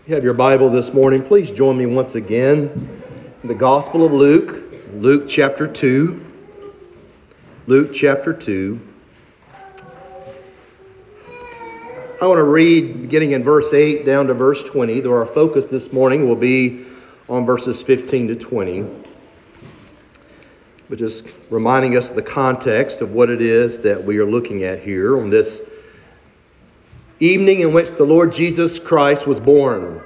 You have your Bible this morning. Please join me once again in the Gospel of Luke, Luke chapter 2. Luke chapter 2. I want to read beginning in verse 8 down to verse 20, though our focus this morning will be on verses 15 to 20. But just reminding us of the context of what it is that we are looking at here on this evening in which the Lord Jesus Christ was born.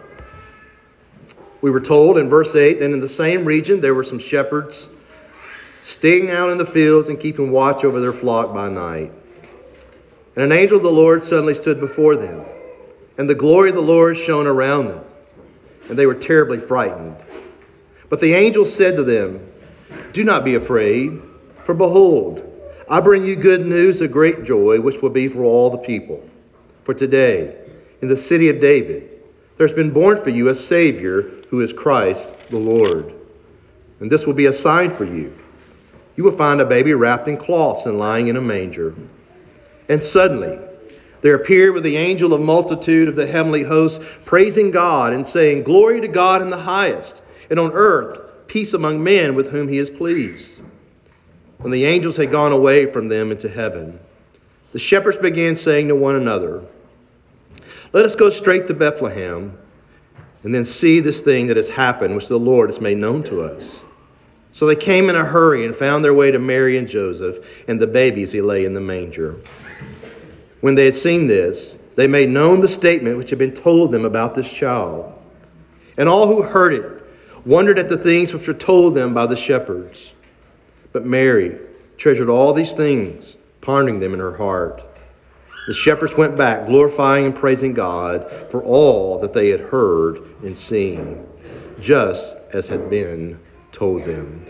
We were told in verse 8, that in the same region there were some shepherds staying out in the fields and keeping watch over their flock by night. And an angel of the Lord suddenly stood before them, and the glory of the Lord shone around them, and they were terribly frightened. But the angel said to them, "Do not be afraid, for behold, I bring you good news of great joy, which will be for all the people. For today, in the city of David, there has been born for you a Savior, who is Christ the Lord. And this will be a sign for you. You will find a baby wrapped in cloths and lying in a manger." And suddenly there appeared with the angel a multitude of the heavenly hosts, praising God and saying, "Glory to God in the highest, and on earth peace among men with whom he is pleased." When the angels had gone away from them into heaven, the shepherds began saying to one another, "Let us go straight to Bethlehem and then see this thing that has happened, which the Lord has made known to us." So they came in a hurry and found their way to Mary and Joseph and the baby as he lay in the manger. When they had seen this, they made known the statement which had been told them about this child. And all who heard it wondered at the things which were told them by the shepherds. But Mary treasured all these things, pondering them in her heart. The shepherds went back, glorifying and praising God for all that they had heard and seen, just as had been told them.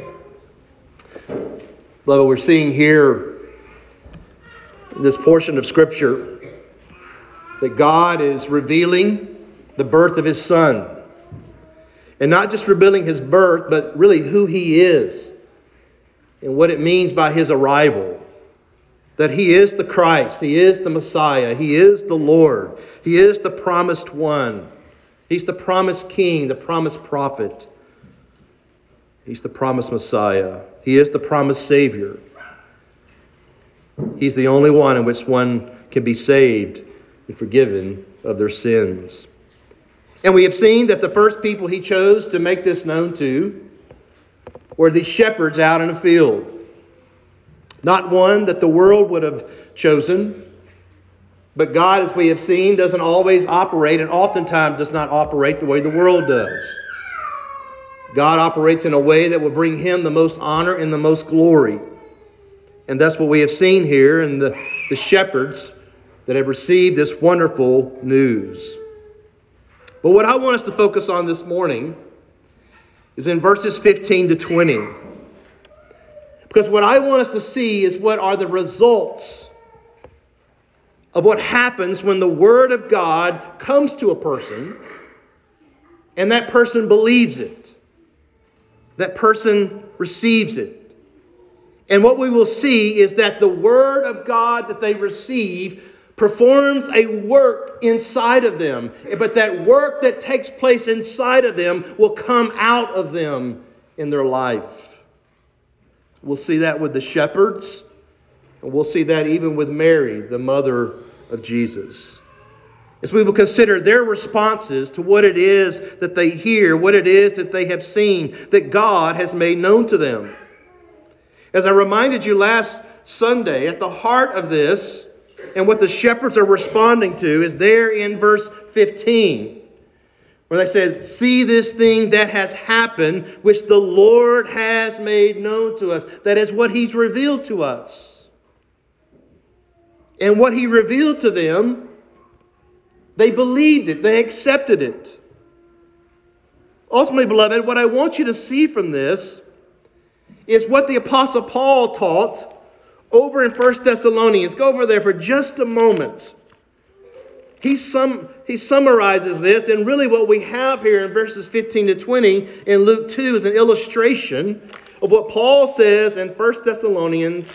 Beloved, we're seeing here in this portion of Scripture that God is revealing the birth of His Son. And not just revealing His birth, but really who He is and what it means by His arrival. That He is the Christ, He is the Messiah, He is the Lord, He is the promised one. He's the promised King, the promised prophet. He's the promised Messiah. He is the promised Savior. He's the only one in which one can be saved and forgiven of their sins. And we have seen that the first people He chose to make this known to were these shepherds out in a field. Not one that the world would have chosen. But God, as we have seen, doesn't always operate and oftentimes does not operate the way the world does. God operates in a way that will bring Him the most honor and the most glory. And that's what we have seen here in the shepherds that have received this wonderful news. But what I want us to focus on this morning is in verses 15 to 20. Because what I want us to see is what are the results of what happens when the Word of God comes to a person and that person believes it. That person receives it. And what we will see is that the Word of God that they receive performs a work inside of them. But that work that takes place inside of them will come out of them in their life. We'll see that with the shepherds. And we'll see that even with Mary, the mother of Jesus. As we will consider their responses to what it is that they hear, what it is that they have seen, that God has made known to them. As I reminded you last Sunday, at the heart of this, and what the shepherds are responding to, is there in verse 15. Where they say, "See this thing that has happened, which the Lord has made known to us." That is what He's revealed to us. And what He revealed to them, they believed it. They accepted it. Ultimately, beloved, what I want you to see from this is what the Apostle Paul taught over in 1 Thessalonians. Go over there for just a moment. He summarizes this, and really what we have here in verses 15 to 20 in Luke 2 is an illustration of what Paul says in 1 Thessalonians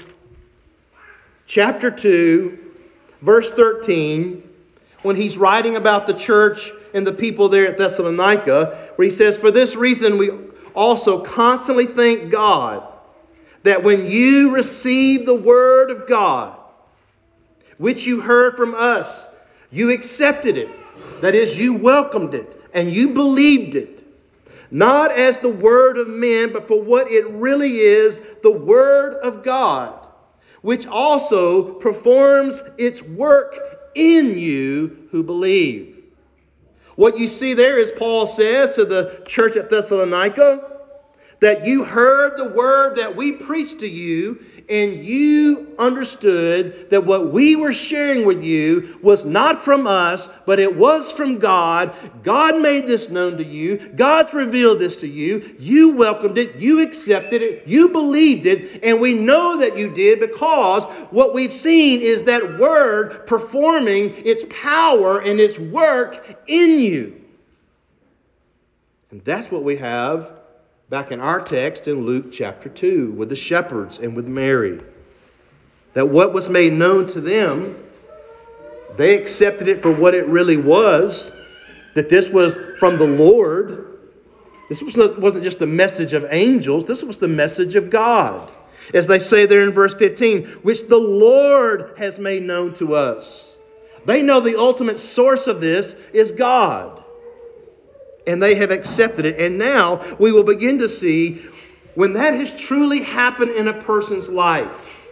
chapter 2, verse 13, when he's writing about the church and the people there at Thessalonica, where he says, "For this reason we also constantly thank God that when you received the word of God, which you heard from us, you accepted it." That is, you welcomed it and you believed it. Not as the word of men, but for what it really is, the word of God, which also performs its work in you who believe. What you see there is Paul says to the church at Thessalonica, that you heard the word that we preached to you, and you understood that what we were sharing with you was not from us, but it was from God. God made this known to you. God's revealed this to you. You welcomed it. You accepted it. You believed it. And we know that you did, because what we've seen is that word performing its power and its work in you. And that's what we have back in our text in Luke chapter 2 with the shepherds and with Mary. That what was made known to them, they accepted it for what it really was. That this was from the Lord. This wasn't just the message of angels. This was the message of God. As they say there in verse 15, which the Lord has made known to us. They know the ultimate source of this is God. And they have accepted it. And now we will begin to see when that has truly happened in a person's life.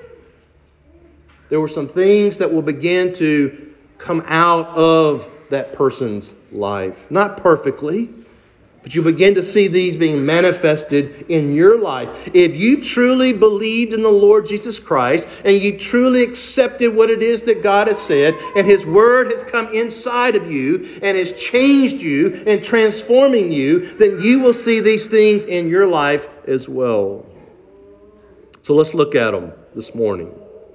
There were some things that will begin to come out of that person's life. Not perfectly, but you begin to see these being manifested in your life. If you truly believed in the Lord Jesus Christ and you truly accepted what it is that God has said, and His Word has come inside of you and has changed you and transforming you, then you will see these things in your life as well. So let's look at them this morning.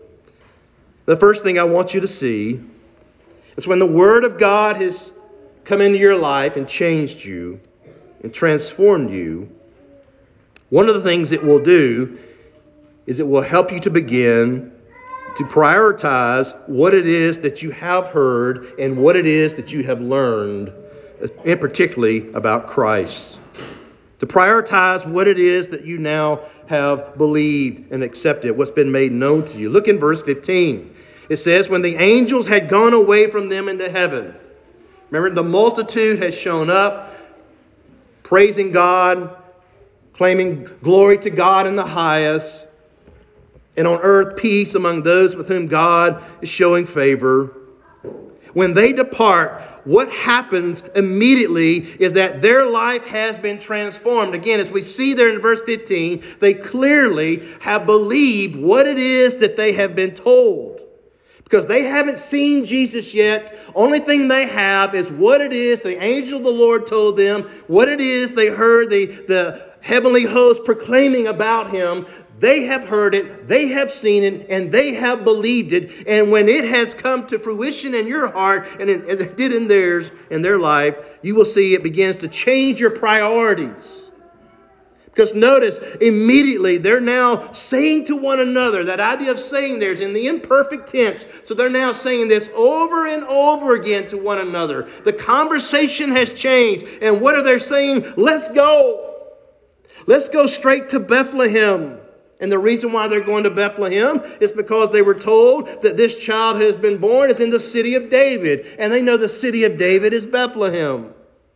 The first thing I want you to see is when the Word of God has come into your life and changed you and transformed you, one of the things it will do is it will help you to begin to prioritize what it is that you have heard and what it is that you have learned, and particularly about Christ. To prioritize what it is that you now have believed and accepted, what's been made known to you. Look in verse 15. It says, when the angels had gone away from them into heaven. Remember, the multitude has shown up, praising God, claiming glory to God in the highest, and on earth peace among those with whom God is showing favor. When they depart, what happens immediately is that their life has been transformed. Again, as we see there in verse 15, they clearly have believed what it is that they have been told. Because they haven't seen Jesus yet. Only thing they have is what it is the angel of the Lord told them, what it is they heard the heavenly host proclaiming about Him. They have heard it, they have seen it, and they have believed it. And when it has come to fruition in your heart, and as it did in theirs, in their life, you will see it begins to change your priorities. Because notice, immediately they're now saying to one another, that idea of saying there is in the imperfect tense. So they're now saying this over and over again to one another. The conversation has changed. And what are they saying? Let's go. Let's go straight to Bethlehem. And the reason why they're going to Bethlehem is because they were told that this child who has been born is in the city of David. And they know the city of David is Bethlehem.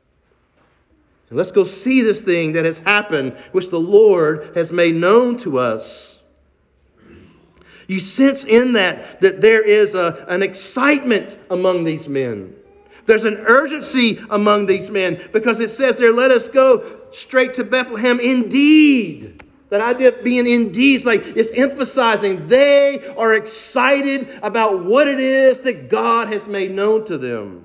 And let's go see this thing that has happened, which the Lord has made known to us. You sense in that there is an excitement among these men. There's an urgency among these men, because it says there, let us go straight to Bethlehem indeed. That idea of being indeed is like it's emphasizing they are excited about what it is that God has made known to them.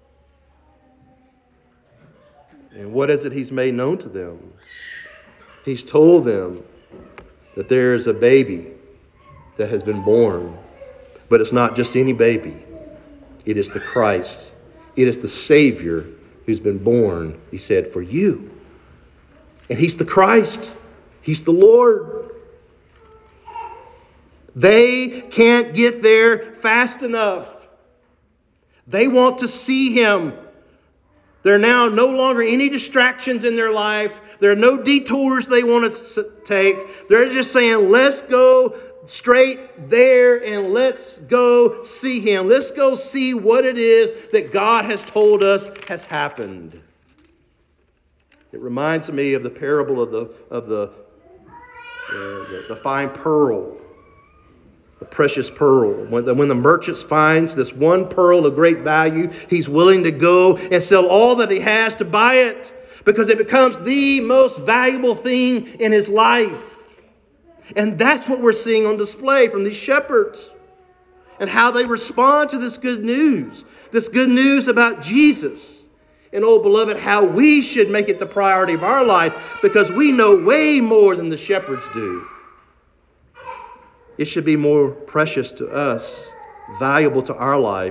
And what is it He's made known to them? He's told them that there is a baby that has been born. But it's not just any baby. It is the Christ. It is the Savior who's been born, He said, for you. And He's the Christ. He's the Lord. They can't get there fast enough. They want to see Him. There are now no longer any distractions in their life. There are no detours they want to take. They're just saying, let's go straight there and let's go see Him. Let's go see what it is that God has told us has happened. It reminds me of the parable of the fine pearl, the precious pearl. When the merchant finds this one pearl of great value, he's willing to go and sell all that he has to buy it because it becomes the most valuable thing in his life. And that's what we're seeing on display from these shepherds and how they respond to this good news about Jesus. And oh, beloved, how we should make it the priority of our life because we know way more than the shepherds do. It should be more precious to us, valuable to our life,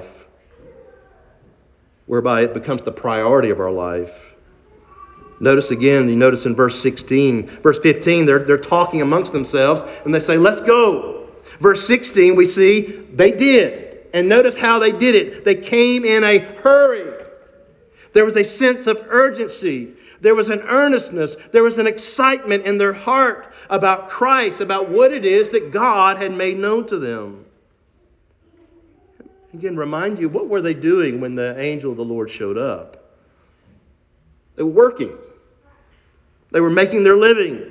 whereby it becomes the priority of our life. Notice again, you notice in verse 15, they're talking amongst themselves and they say, let's go. Verse 16, we see they did. And notice how they did it. They came in a hurry. There was a sense of urgency. There was an earnestness. There was an excitement in their heart about Christ, about what it is that God had made known to them. Again, remind you, what were they doing when the angel of the Lord showed up? They were working. They were making their living.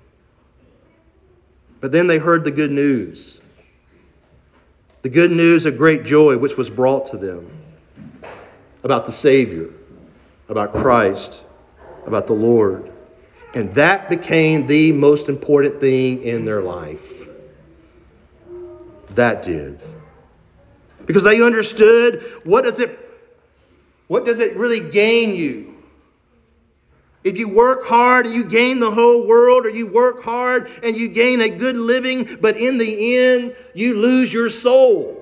But then they heard the good news. The good news of great joy which was brought to them about the Savior, about Christ, about the Lord. And that became the most important thing in their life. That did. Because they understood, what does it really gain you? If you work hard and you gain the whole world, or you work hard and you gain a good living, but in the end you lose your soul.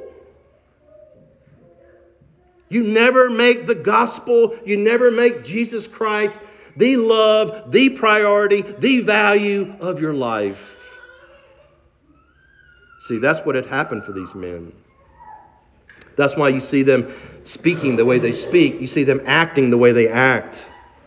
You never make the gospel, you never make Jesus Christ the love, the priority, the value of your life. See, that's what had happened for these men. That's why you see them speaking the way they speak. You see them acting the way they act.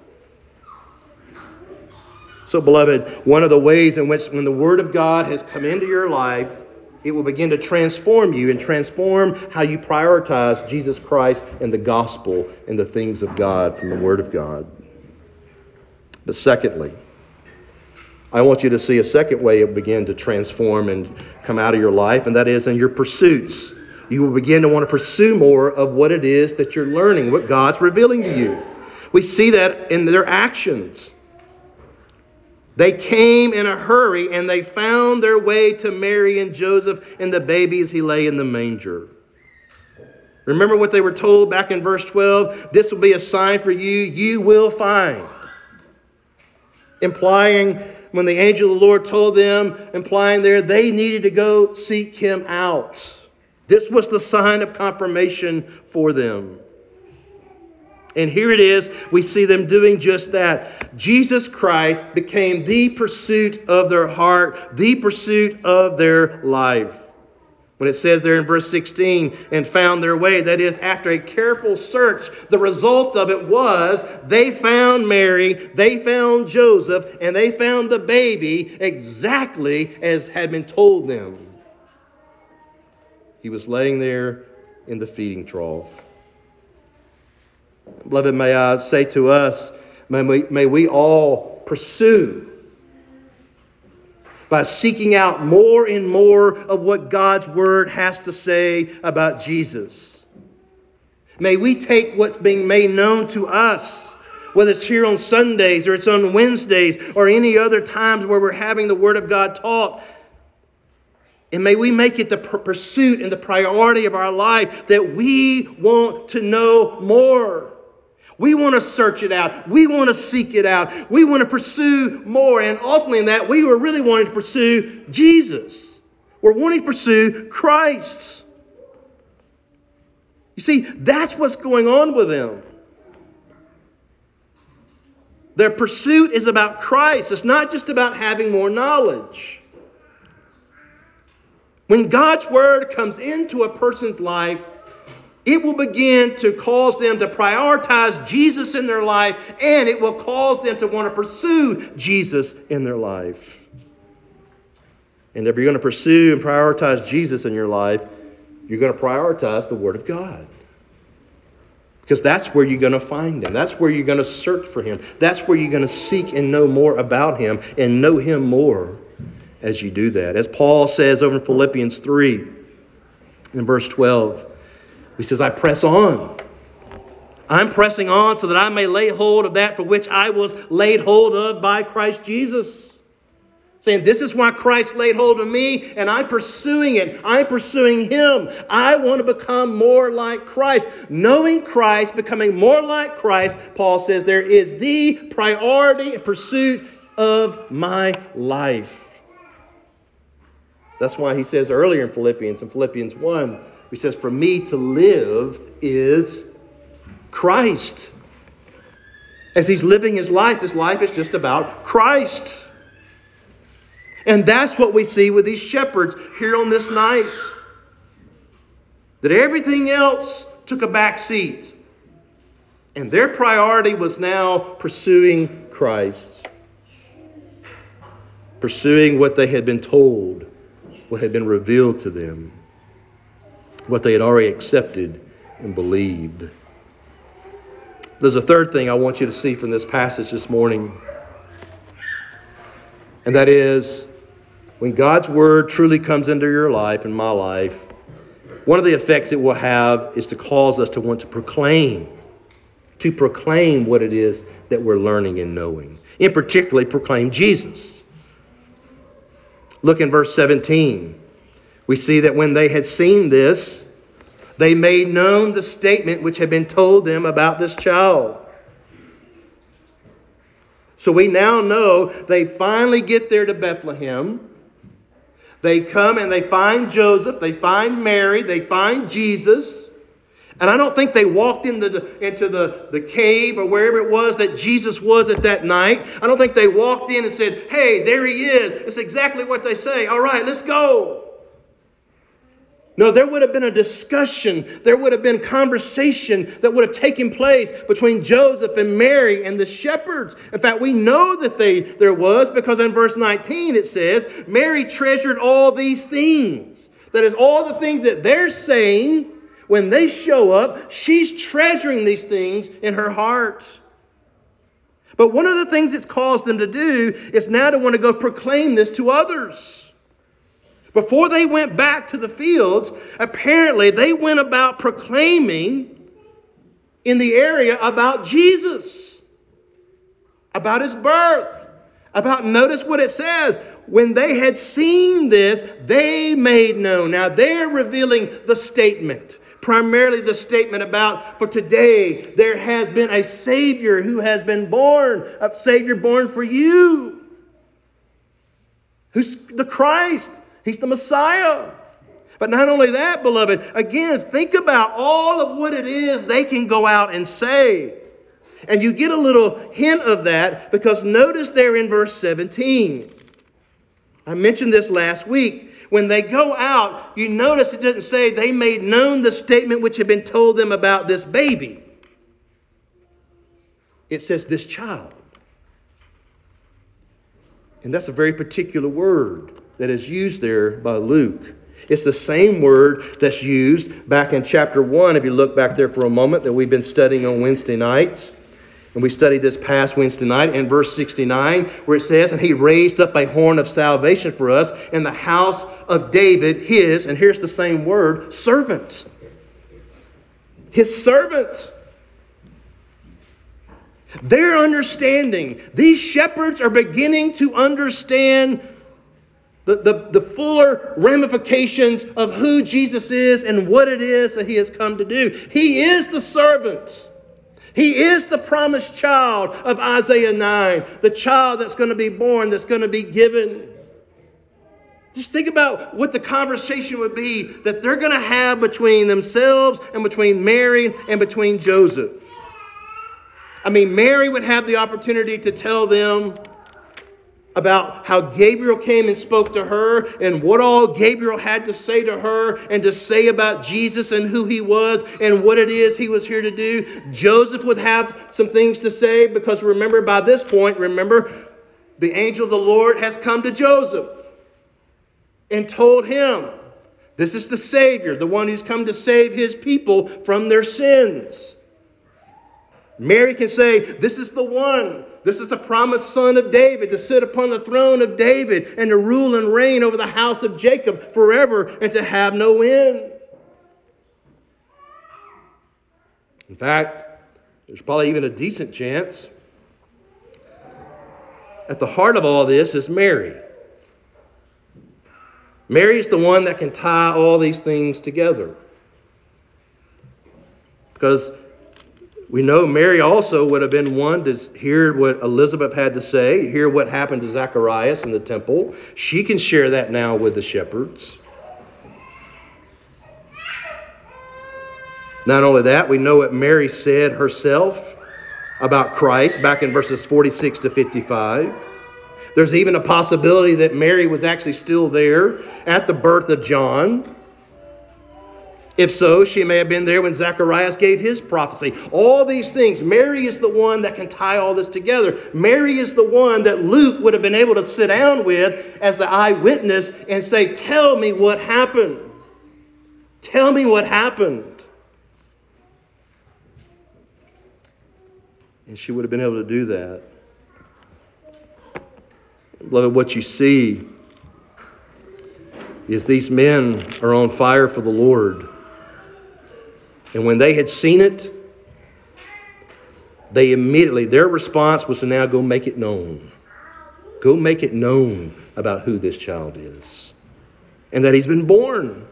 So, beloved, one of the ways in which when the Word of God has come into your life, it will begin to transform you and transform how you prioritize Jesus Christ and the gospel and the things of God from the Word of God. But secondly, I want you to see a second way it will begin to transform and come out of your life, and that is in your pursuits. You will begin to want to pursue more of what it is that you're learning, what God's revealing to you. We see that in their actions. They came in a hurry and they found their way to Mary and Joseph and the baby as he lay in the manger. Remember what they were told back in verse 12? This will be a sign for you, you will find. Implying, when the angel of the Lord told them, implying there, they needed to go seek Him out. This was the sign of confirmation for them. And here it is, we see them doing just that. Jesus Christ became the pursuit of their heart, the pursuit of their life. When it says there in verse 16, and found their way, that is, after a careful search, the result of it was they found Mary, they found Joseph, and they found the baby exactly as had been told them. He was laying there in the feeding trough. Beloved, may I say to us, may we all pursue by seeking out more and more of what God's Word has to say about Jesus. May we take what's being made known to us, whether it's here on Sundays or it's on Wednesdays or any other times where we're having the Word of God taught, and may we make it the pursuit and the priority of our life that we want to know more. We want to search it out. We want to seek it out. We want to pursue more. And ultimately in that, we were really wanting to pursue Jesus. We're wanting to pursue Christ. You see, that's what's going on with them. Their pursuit is about Christ. It's not just about having more knowledge. When God's Word comes into a person's life, It will begin to cause them to prioritize Jesus in their life, and it will cause them to want to pursue Jesus in their life. And if you're going to pursue and prioritize Jesus in your life, you're going to prioritize the Word of God. Because that's where you're going to find Him. That's where you're going to search for Him. That's where you're going to seek and know more about Him and know Him more as you do that. As Paul says over in Philippians 3, in verse 12, he says, I press on. I'm pressing on so that I may lay hold of that for which I was laid hold of by Christ Jesus. Saying, this is why Christ laid hold of me, and I'm pursuing it. I'm pursuing Him. I want to become more like Christ. Knowing Christ, becoming more like Christ, Paul says, there is the priority and pursuit of my life. That's why he says earlier in Philippians 1, he says, for me to live is Christ. As he's living his life is just about Christ. And that's what we see with these shepherds here on this night. That everything else took a back seat. And their priority was now pursuing Christ. Pursuing what they had been told, what had been revealed to them, what they had already accepted and believed. There's a third thing I want you to see from this passage this morning. And that is, when God's Word truly comes into your life and my life, one of the effects it will have is to cause us to want to proclaim what it is that we're learning and knowing. In particular, proclaim Jesus. Look in verse 17. We see that when they had seen this, they made known the statement which had been told them about this child. So we now know they finally get there to Bethlehem. They come and they find Joseph, they find Mary, they find Jesus. And I don't think they walked into the cave or wherever it was that Jesus was at that night. I don't think they walked in and said, hey, there he is. It's exactly what they say. All right, let's go. No, there would have been a discussion. There would have been conversation that would have taken place between Joseph and Mary and the shepherds. In fact, we know that there was, because in verse 19 it says, Mary treasured all these things. That is, all the things that they're saying when they show up, she's treasuring these things in her heart. But one of the things it's caused them to do is now to want to go proclaim this to others. Before they went back to the fields, apparently they went about proclaiming in the area about Jesus, about His birth, notice what it says, when they had seen this, they made known. Now they're revealing the statement, primarily the statement about, for today there has been a Savior who has been born, a Savior born for you. Who's the Christ? He's the Messiah. But not only that, beloved, again, think about all of what it is they can go out and say. And you get a little hint of that because notice there in verse 17. I mentioned this last week. When they go out, you notice it doesn't say they made known the statement which had been told them about this baby. It says this child. And that's a very particular word that is used there by Luke. It's the same word that's used back in chapter 1, if you look back there for a moment, that we've been studying on Wednesday nights. And we studied this past Wednesday night in verse 69, where it says, and He raised up a horn of salvation for us in the house of David, His, and here's the same word, servant. His servant. They're understanding. These shepherds are beginning to understand the fuller ramifications of who Jesus is and what it is that He has come to do. He is the servant. He is the promised child of Isaiah 9. The child that's going to be born, that's going to be given. Just think about what the conversation would be that they're going to have between themselves and between Mary and between Joseph. I mean, Mary would have the opportunity to tell them about how Gabriel came and spoke to her and what all Gabriel had to say to her and to say about Jesus and who he was and what it is he was here to do. Joseph would have some things to say because remember, by this point, the angel of the Lord has come to Joseph and told him, this is the Savior, the one who's come to save his people from their sins. Mary can say, this is the one. This is the promised son of David to sit upon the throne of David and to rule and reign over the house of Jacob forever and to have no end. In fact, there's probably even a decent chance at the heart of all this is Mary. Mary is the one that can tie all these things together. Because we know Mary also would have been one to hear what Elizabeth had to say, hear what happened to Zacharias in the temple. She can share that now with the shepherds. Not only that, we know what Mary said herself about Christ back in verses 46 to 55. There's even a possibility that Mary was actually still there at the birth of John. If so, she may have been there when Zacharias gave his prophecy. All these things, Mary is the one that can tie all this together. Mary is the one that Luke would have been able to sit down with as the eyewitness and say, tell me what happened. Tell me what happened. And she would have been able to do that. Beloved, what you see is these men are on fire for the Lord. And when they had seen it, their response was to now go make it known. Go make it known about who this child is. And that he's been born.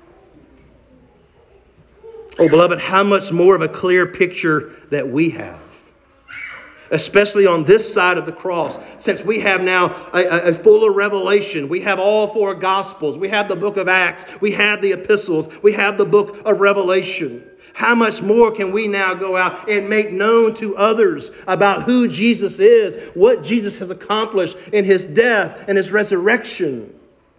Oh, beloved, how much more of a clear picture that we have. Especially on this side of the cross, since we have now a fuller revelation. We have all four Gospels. We have the book of Acts. We have the epistles. We have the book of Revelation. How much more can we now go out and make known to others about who Jesus is, what Jesus has accomplished in his death and his resurrection?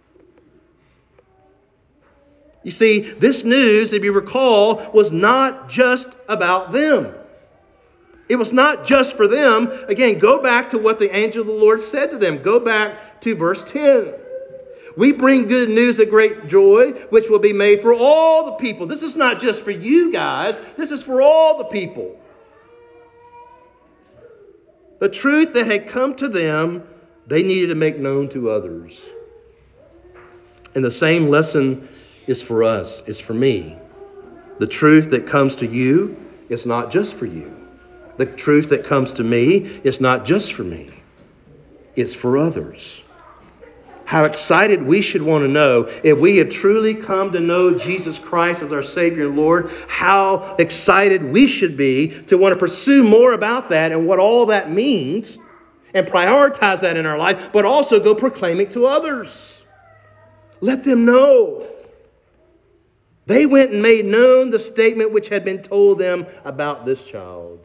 You see, this news, if you recall, was not just about them. It was not just for them. Again, go back to what the angel of the Lord said to them. Go back to verse 10. We bring good news of great joy, which will be made for all the people. This is not just for you guys. This is for all the people. The truth that had come to them, they needed to make known to others. And the same lesson is for us, is for me. The truth that comes to you is not just for you. The truth that comes to me is not just for me. It's for others. How excited we should want to know, if we have truly come to know Jesus Christ as our Savior and Lord, how excited we should be to want to pursue more about that and what all that means and prioritize that in our life, but also go proclaim it to others. Let them know. They went and made known the statement which had been told them about this child,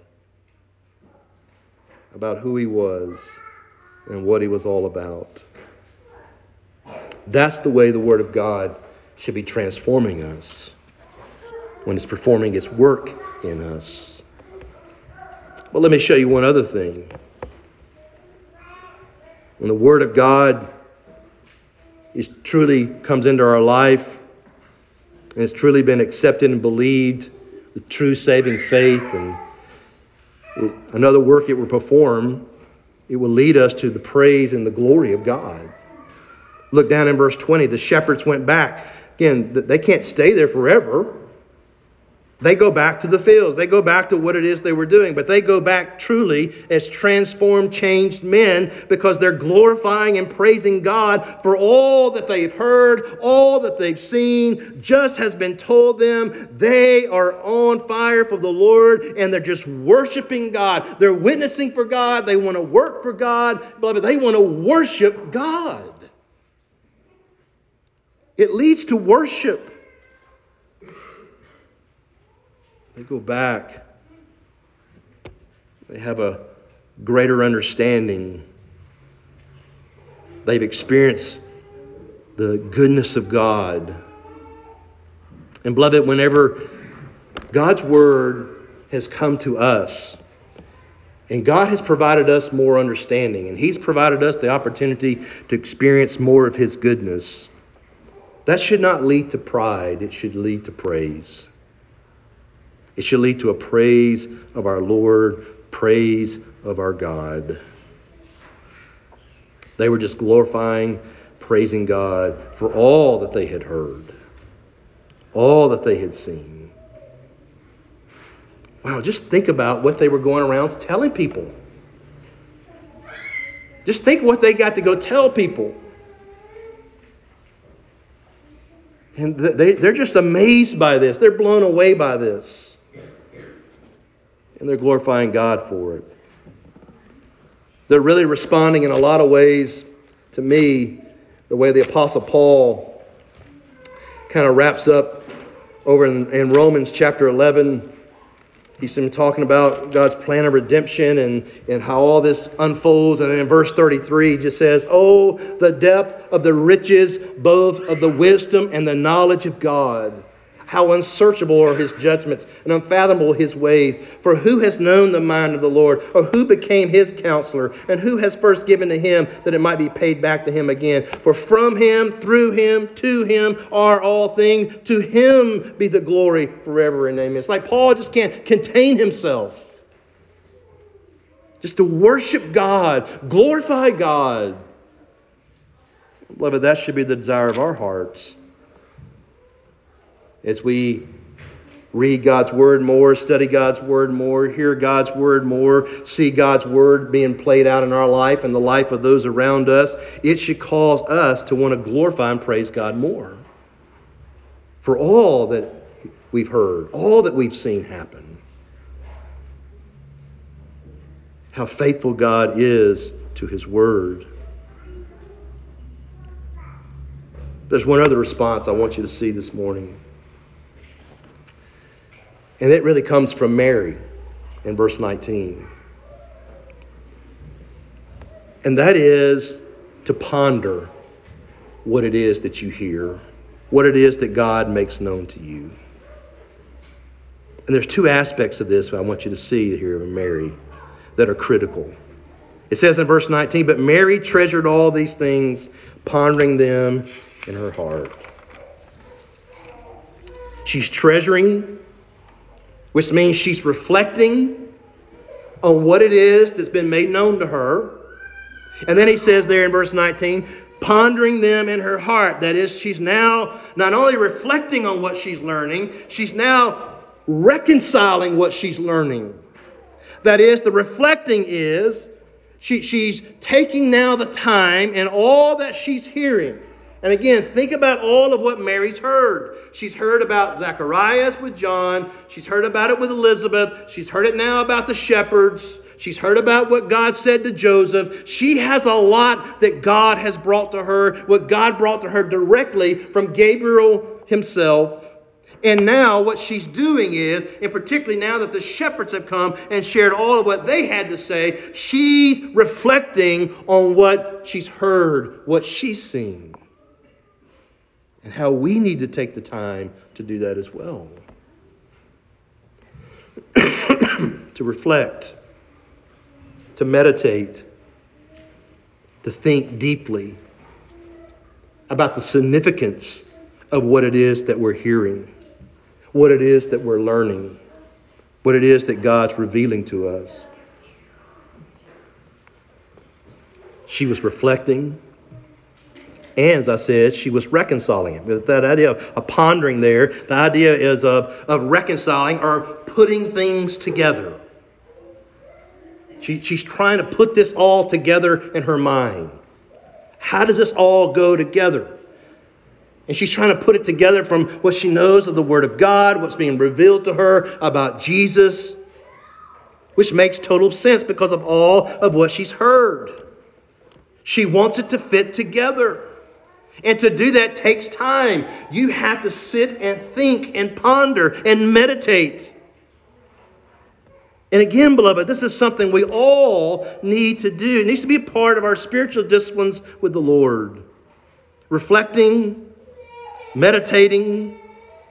about who he was and what he was all about. That's the way the Word of God should be transforming us when it's performing its work in us. But let me show you one other thing. When the Word of God truly comes into our life and it's truly been accepted and believed with true saving faith, and another work it will perform, it will lead us to the praise and the glory of God. Look down in verse 20. The shepherds went back. Again, they can't stay there forever. They go back to the fields. They go back to what it is they were doing. But they go back truly as transformed, changed men, because they're glorifying and praising God for all that they've heard, all that they've seen, just has been told them. They are on fire for the Lord, and they're just worshiping God. They're witnessing for God. They want to work for God. Beloved, they want to worship God. It leads to worship. They go back. They have a greater understanding They've experienced the goodness of God. And beloved, whenever God's Word has come to us, and God has provided us more understanding, and He's provided us the opportunity to experience more of His goodness, that should not lead to pride. It should lead to praise. It should lead to a praise of our Lord, praise of our God. They were just glorifying, praising God for all that they had heard, all that they had seen. Wow, just think about what they were going around telling people. Just think what they got to go tell people. And they're just amazed by this. They're blown away by this. And they're glorifying God for it. They're really responding in a lot of ways, to me, the way the Apostle Paul kind of wraps up over in Romans chapter 11. He's been talking about God's plan of redemption and how all this unfolds. And then in verse 33, he just says, "Oh, the depth of the riches, both of the wisdom and the knowledge of God. How unsearchable are His judgments and unfathomable His ways. For who has known the mind of the Lord? Or who became His counselor? And who has first given to Him that it might be paid back to Him again? For from Him, through Him, to Him are all things. To Him be the glory forever and amen." It's like Paul just can't contain himself. Just to worship God, glorify God. Beloved, that should be the desire of our hearts. As we read God's Word more, study God's Word more, hear God's Word more, see God's Word being played out in our life and the life of those around us, it should cause us to want to glorify and praise God more for all that we've heard, all that we've seen happen. How faithful God is to His Word. There's one other response I want you to see this morning. And it really comes from Mary in verse 19. And that is to ponder what it is that you hear, what it is that God makes known to you. And there's two aspects of this I want you to see here in Mary that are critical. It says in verse 19, "But Mary treasured all these things, pondering them in her heart." She's treasuring, which means she's reflecting on what it is that's been made known to her. And then he says there in verse 19, pondering them in her heart. That is, she's now not only reflecting on what she's learning, she's now reconciling what she's learning. That is, the reflecting is she's taking now the time and all that she's hearing. And again, think about all of what Mary's heard. She's heard about Zacharias with John. She's heard about it with Elizabeth. She's heard it now about the shepherds. She's heard about what God said to Joseph. She has a lot that God has brought to her, what God brought to her directly from Gabriel himself. And now what she's doing is, and particularly now that the shepherds have come and shared all of what they had to say, she's reflecting on what she's heard, what she's seen. And how we need to take the time to do that as well. To reflect, to meditate, to think deeply about the significance of what it is that we're hearing, what it is that we're learning, what it is that God's revealing to us. She was reflecting. And as I said, she was reconciling it. With that idea of pondering there, the idea is of reconciling or putting things together. She's trying to put this all together in her mind. How does this all go together? And she's trying to put it together from what she knows of the Word of God, what's being revealed to her about Jesus, which makes total sense because of all of what she's heard. She wants it to fit together. And to do that takes time. You have to sit and think and ponder and meditate. And again, beloved, this is something we all need to do. It needs to be a part of our spiritual disciplines with the Lord. Reflecting, meditating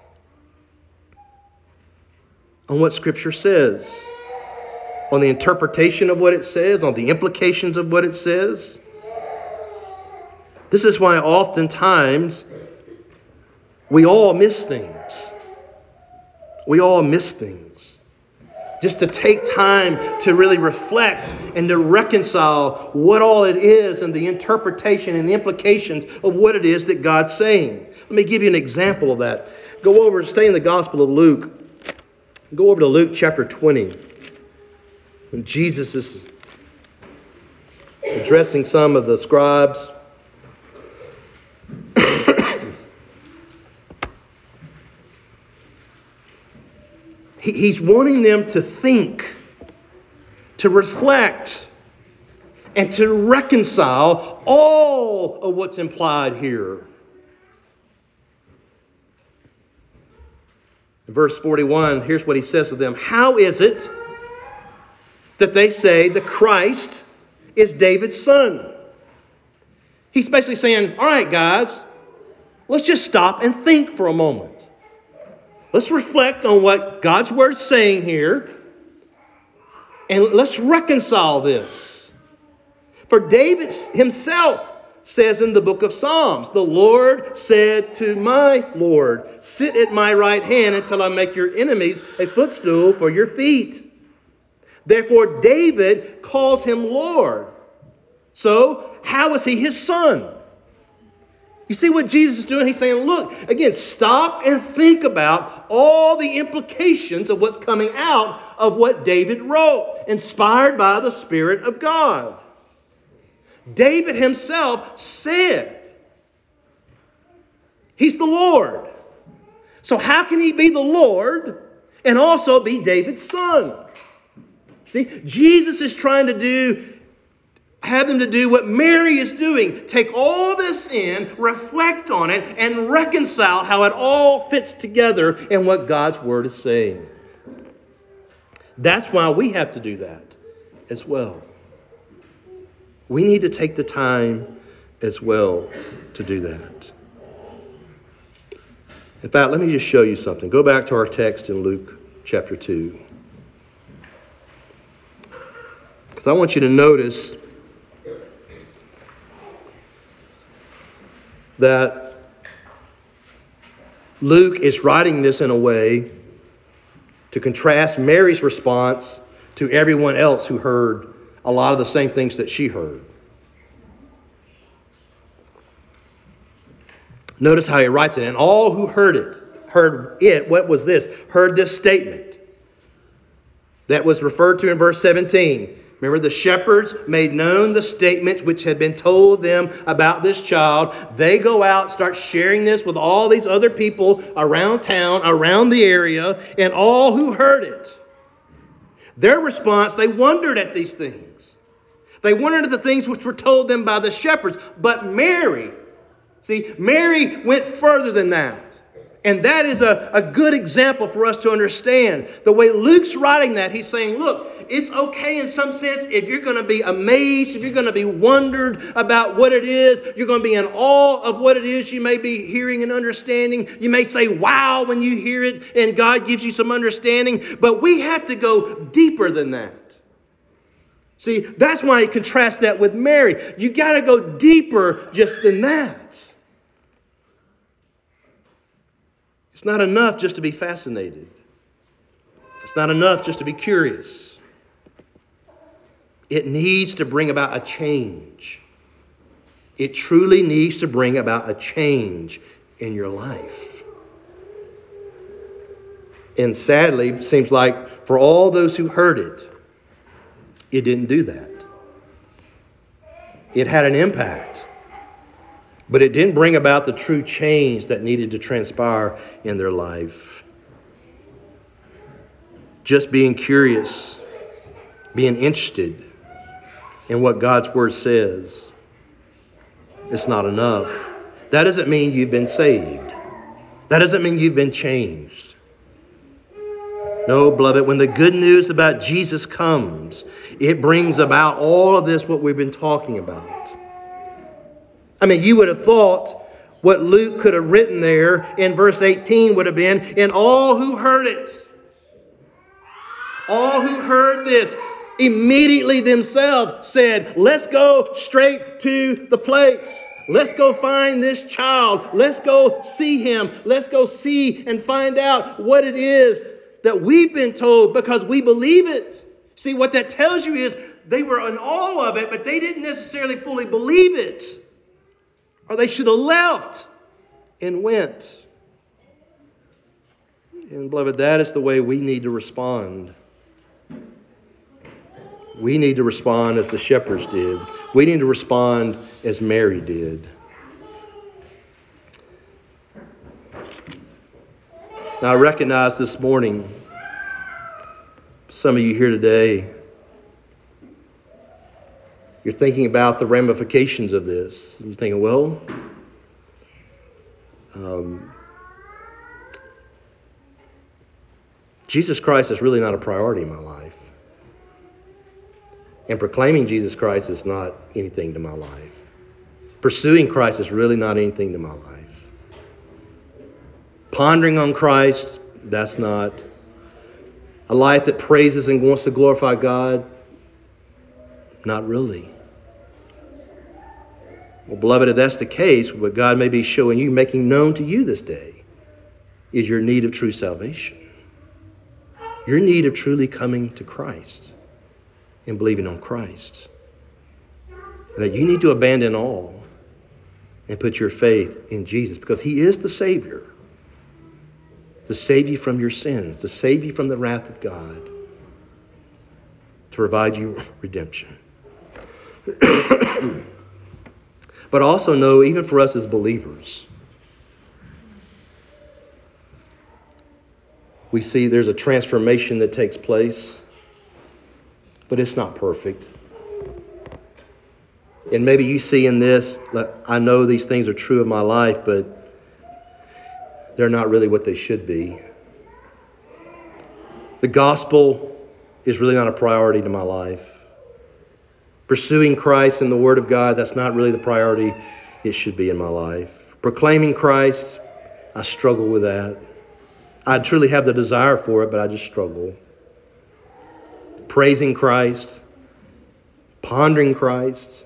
on what Scripture says, on the interpretation of what it says, on the implications of what it says. This is why oftentimes we all miss things. We all miss things. Just to take time to really reflect and to reconcile what all it is and the interpretation and the implications of what it is that God's saying. Let me give you an example of that. Stay in the Gospel of Luke. Go over to Luke chapter 20. When Jesus is addressing some of the scribes. He's wanting them to think, to reflect, and to reconcile all of what's implied here. In verse 41, here's what he says to them. How is it that they say the Christ is David's son? He's basically saying, all right, guys, let's just stop and think for a moment. Let's reflect on what God's Word's saying here, and let's reconcile this. For David himself says in the book of Psalms, the Lord said to my Lord, sit at my right hand until I make your enemies a footstool for your feet. Therefore David calls him Lord. So how is he his son? You see what Jesus is doing? He's saying, look, again, stop and think about all the implications of what's coming out of what David wrote, inspired by the Spirit of God. David himself said, he's the Lord. So how can he be the Lord and also be David's son? See, Jesus is trying to have them to do what Mary is doing. Take all this in, reflect on it, and reconcile how it all fits together in what God's Word is saying. That's why we have to do that as well. We need to take the time as well to do that. In fact, let me just show you something. Go back to our text in Luke chapter 2. Because I want you to notice that Luke is writing this in a way to contrast Mary's response to everyone else who heard a lot of the same things that she heard. Notice how he writes it. And all who heard it, what was this? Heard this statement that was referred to in verse 17. Remember, the shepherds made known the statements which had been told them about this child. They go out, start sharing this with all these other people around town, around the area, and all who heard it. Their response, they wondered at these things. They wondered at the things which were told them by the shepherds. But Mary went further than that. And that is a good example for us to understand. The way Luke's writing that, he's saying, look, it's okay in some sense if you're going to be amazed, if you're going to be wondered about what it is, you're going to be in awe of what it is you may be hearing and understanding. You may say, wow, when you hear it, and God gives you some understanding. But we have to go deeper than that. See, that's why he contrasts that with Mary. You got to go deeper just than that. It's not enough just to be fascinated. It's not enough just to be curious. It needs to bring about a change. It truly needs to bring about a change in your life. And sadly, it seems like for all those who heard it, it didn't do that. It had an impact. But it didn't bring about the true change that needed to transpire in their life. Just being curious, being interested in what God's Word says, it's not enough. That doesn't mean you've been saved. That doesn't mean you've been changed. No, beloved, when the good news about Jesus comes, it brings about all of this, what we've been talking about. I mean, you would have thought what Luke could have written there in verse 18 would have been, and all who heard it, all who heard this, immediately themselves said, let's go straight to the place. Let's go find this child. Let's go see him. Let's go see and find out what it is that we've been told because we believe it. See, what that tells you is they were in awe of it, but they didn't necessarily fully believe it. Or they should have left and went. And beloved, that is the way we need to respond. We need to respond as the shepherds did. We need to respond as Mary did. Now, I recognize this morning, some of you here today, you're thinking about the ramifications of this. You're thinking, well, Jesus Christ is really not a priority in my life. And proclaiming Jesus Christ is not anything to my life. Pursuing Christ is really not anything to my life. Pondering on Christ, that's not. A life that praises and wants to glorify God, not really. Well, beloved, if that's the case, what God may be showing you, making known to you this day, is your need of true salvation. Your need of truly coming to Christ and believing on Christ. And that you need to abandon all and put your faith in Jesus because He is the Savior. To save you from your sins, to save you from the wrath of God, to provide you redemption. But also know, even for us as believers, we see there's a transformation that takes place, but it's not perfect. And maybe you see in this, I know these things are true of my life, but they're not really what they should be. The gospel is really not a priority to my life. Pursuing Christ and the Word of God, that's not really the priority it should be in my life. Proclaiming Christ, I struggle with that. I truly have the desire for it, but I just struggle. Praising Christ, pondering Christ,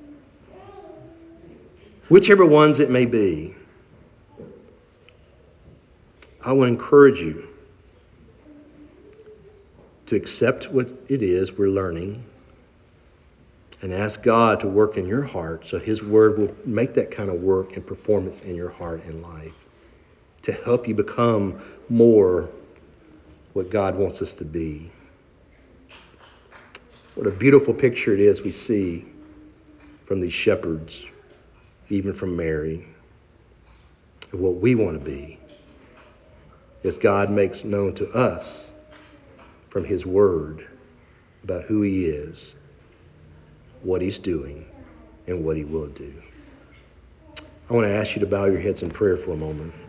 whichever ones it may be, I want to encourage you to accept what it is we're learning and ask God to work in your heart so His Word will make that kind of work and performance in your heart and life to help you become more what God wants us to be. What a beautiful picture it is we see from these shepherds, even from Mary, of what we want to be as God makes known to us from His Word about who He is, what He's doing, and what He will do. I want to ask you to bow your heads in prayer for a moment.